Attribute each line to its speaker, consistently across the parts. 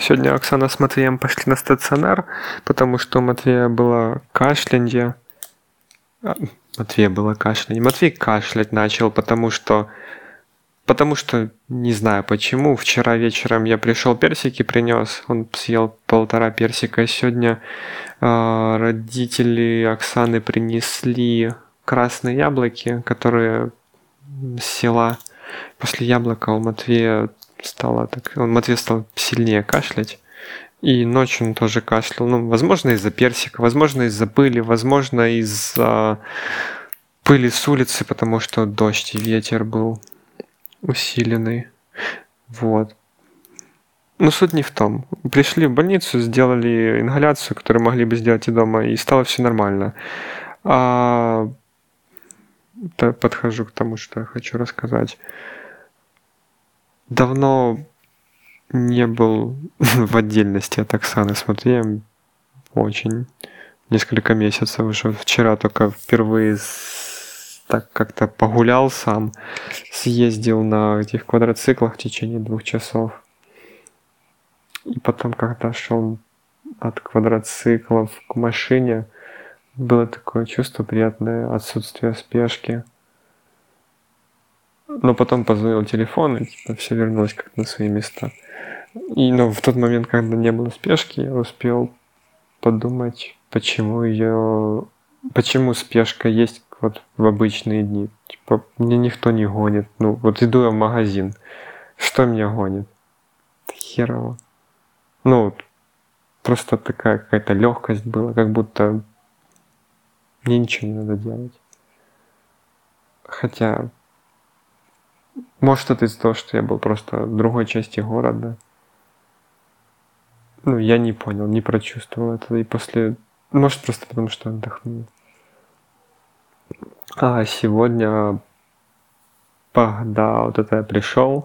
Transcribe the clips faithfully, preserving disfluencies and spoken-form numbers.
Speaker 1: Сегодня Оксана с Матвеем пошли на стационар, потому что у Матвея было кашлянье. А, Матвея было кашлянье. Матвей кашлять начал, потому что... Потому что, не знаю почему, вчера вечером я пришел, персики принес, он съел полтора персика. Сегодня э, родители Оксаны принесли красные яблоки, которые с села. После яблока у Матвея стало так... Он, Матвей стал сильнее кашлять. И ночью он тоже кашлял. Ну, возможно, из-за персика, возможно, из-за пыли, возможно, из-за пыли с улицы, потому что дождь и ветер был усиленный. Вот. Но суть не в том. Пришли в больницу, сделали ингаляцию, которую могли бы сделать и дома, и стало все нормально. А... Подхожу к тому, что я хочу рассказать. Давно не был в отдельности от Оксаны с Матвеем. Очень. Несколько месяцев уже. Вчера только впервые с... так как-то погулял сам. Съездил на этих квадроциклах в течение двух часов. И потом, когда шел от квадроциклов к машине, было такое чувство приятное, отсутствие спешки. Но потом позвонил телефон, и типа все вернулось как-то на свои места. И но в тот момент, когда не было спешки, я успел подумать, почему ее, почему спешка есть вот в обычные дни. Типа мне никто не гонит. Ну вот иду я в магазин, что меня гонит? Херово. Ну просто такая какая-то легкость была, как будто мне ничего не надо делать. Хотя, может, это из-за того, что я был просто в другой части города. Ну, я не понял, не прочувствовал это. И после... Может, просто потому, что отдохнул. А сегодня, когда вот это я пришел,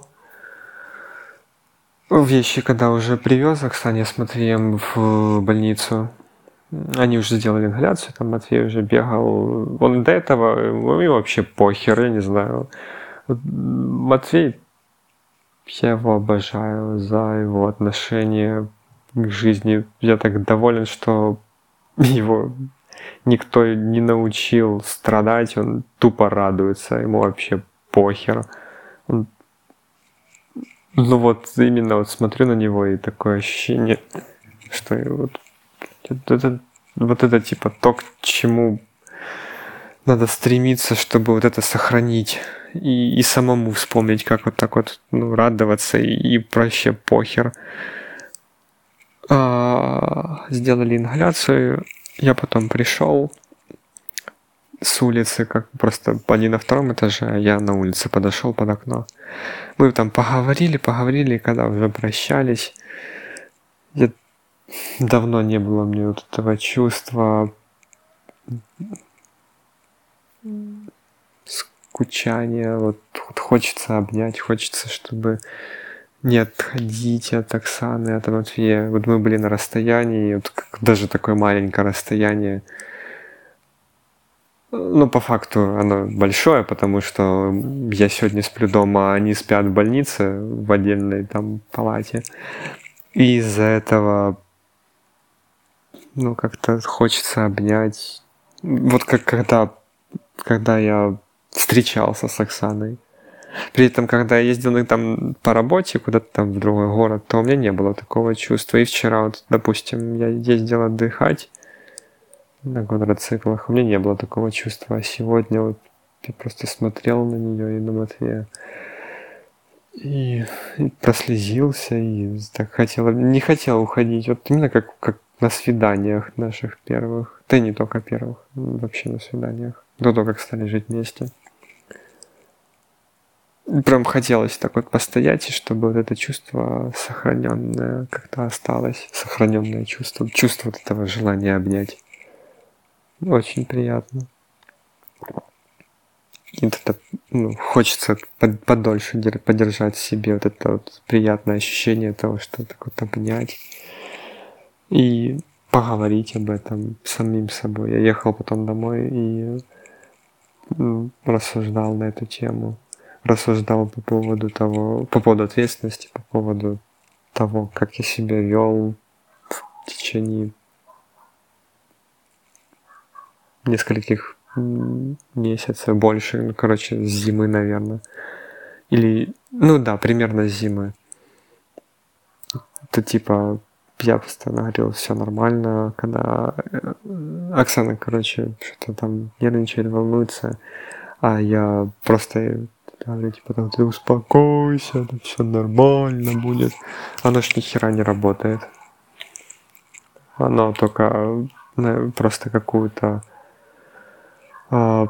Speaker 1: вещи, когда уже привез Оксане с Матвеем в больницу, они уже сделали ингаляцию, там Матвей уже бегал. Он до этого, ему вообще похер, я не знаю. Матвей, я его обожаю за его отношение к жизни. Я так доволен, что его никто не научил страдать, он тупо радуется, ему вообще похер. Он... Ну вот именно вот смотрю на него и такое ощущение, что вот это, вот это типа то, к чему надо стремиться, чтобы вот это сохранить. И, и самому вспомнить, как вот так вот ну, радоваться и, и вообще похер. А, сделали ингаляцию, я потом пришел с улицы, как просто они на втором этаже, а я на улице подошел под окно. Мы там поговорили, поговорили, и когда уже прощались, я... давно не было мне вот этого чувства скучания, вот, вот хочется обнять, хочется, чтобы не отходить от Оксаны, от Матвея. Вот мы были на расстоянии, вот даже такое маленькое расстояние. Ну, по факту оно большое, потому что я сегодня сплю дома, а они спят в больнице в отдельной там палате. И из-за этого, ну, как-то хочется обнять. Вот как когда, когда я встречался с Оксаной. При этом, когда я ездил там по работе куда-то там в другой город, то у меня не было такого чувства. И вчера, вот, допустим, я ездил отдыхать на квадроциклах, у меня не было такого чувства. А сегодня вот я просто смотрел на нее и на Матвея. И, и прослезился, и так хотел, не хотел уходить. Вот именно как, как на свиданиях наших первых. Да и не только первых, вообще на свиданиях. До того, как стали жить вместе. Прям хотелось так вот постоять, и чтобы вот это чувство сохраненное как-то осталось. Сохраненное чувство. Чувство вот этого желания обнять. Очень приятно. И вот это, ну, хочется под, подольше подержать в себе вот это вот приятное ощущение того, что так вот обнять. И поговорить об этом с самим собой. Я ехал потом домой и ну, рассуждал на эту тему. Рассуждал по поводу того, по поводу ответственности, по поводу того, как я себя вел в течение нескольких месяцев, больше, ну, короче, с зимы, наверное. Или, ну да, примерно с зимы. Это типа, я постоянно говорил, все нормально, когда Оксана, короче, что-то там нервничает, волнуется, а я просто говорю, типа, там, ты успокойся, все нормально будет. Оно ж ни хера не работает. Оно только ну, просто какую-то а,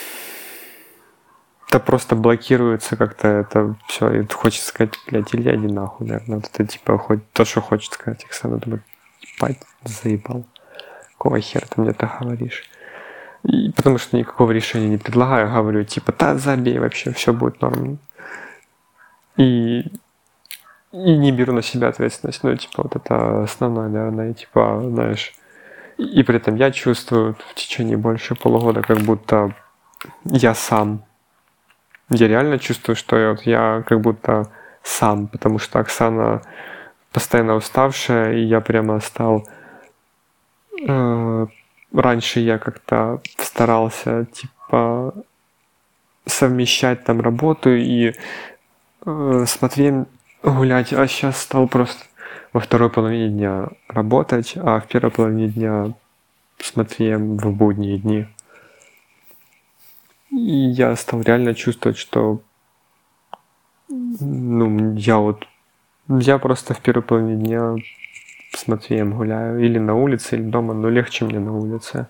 Speaker 1: да просто блокируется как-то это все. И хочется сказать, блядь, Илья, иди нахуй, наверное. Вот это типа хоть то, что хочет сказать Оксана, думает, ебать, заебал. Какого хера ты мне это говоришь? И потому что никакого решения не предлагаю, говорю, типа, да, забей вообще, все будет норм. И, и не беру на себя ответственность. Ну, типа, вот это основное, наверное, и, типа, знаешь. И, и при этом я чувствую в течение больше полугода, как будто я сам. Я реально чувствую, что я, вот, я как будто сам, потому что Оксана постоянно уставшая, и я прямо стал... Э, раньше я как-то старался, типа, совмещать там работу и э, с Матвеем гулять, а сейчас стал просто во второй половине дня работать, а в первой половине дня с Матвеем в будние дни. И я стал реально чувствовать, что ну, я вот я просто в первой половине дня с Матвеем гуляю или на улице, или дома, но легче мне на улице.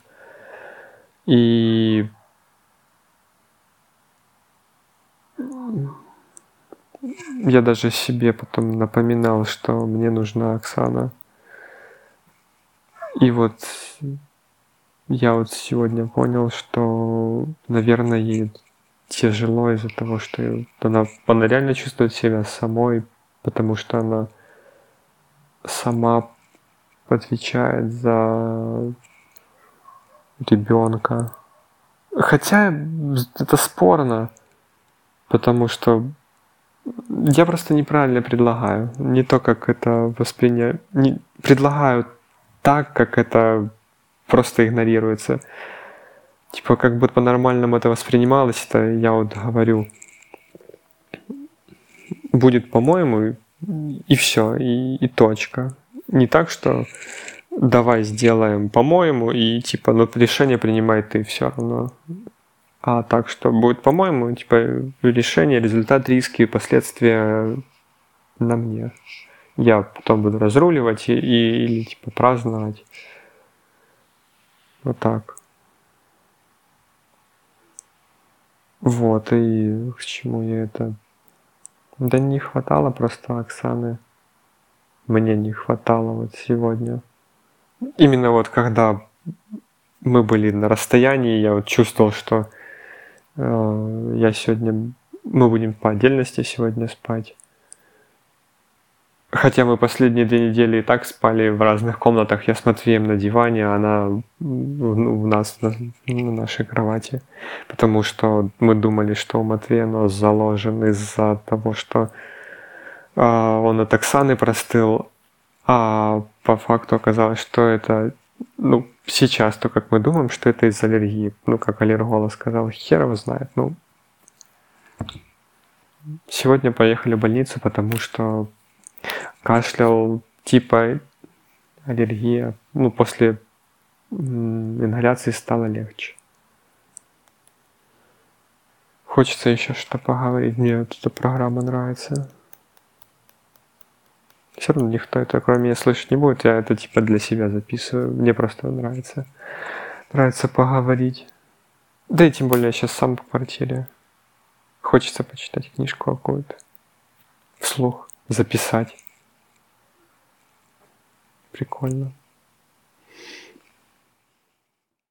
Speaker 1: И я даже себе потом напоминал, что мне нужна Оксана. И вот я вот сегодня понял, что, наверное, ей тяжело из-за того, что она, она реально чувствует себя самой, потому что она сама отвечает за ребенка. Хотя это спорно, потому что я просто неправильно предлагаю. Не то, как это воспринять. Не... Предлагаю так, как это просто игнорируется. Типа, как бы по-нормальному это воспринималось, это я вот говорю, будет по-моему, и все, и, и точка. Не так, что давай сделаем по-моему, и типа, ну решение принимай ты все равно. А так, что будет по-моему, типа, решение, результат, риски, последствия на мне. Я потом буду разруливать и, и или типа праздновать. Вот так. Вот, и к чему я это... Да не хватало просто Оксаны. Мне не хватало вот сегодня. Именно вот когда мы были на расстоянии, я вот чувствовал, что э, я сегодня... Мы будем по отдельности сегодня спать. Хотя мы последние две недели и так спали в разных комнатах. Я с Матвеем на диване, а она у нас на, на нашей кровати. Потому что мы думали, что у Матвея нос заложен из-за того, что э, он от Оксаны простыл. А по факту оказалось, что это, ну, сейчас, то как мы думаем, что это из аллергии. Ну, как аллерголог сказал, хер его знает. Ну, сегодня поехали в больницу, потому что кашлял, типа аллергия. Ну, после ингаляции стало легче. Хочется еще что-то поговорить. Мне вот эта программа нравится. Все равно никто это кроме меня слышать не будет. Я это типа для себя записываю. Мне просто нравится. Нравится поговорить. Да и тем более я сейчас сам по квартире. Хочется почитать книжку какую-то. Вслух. Записать. Прикольно.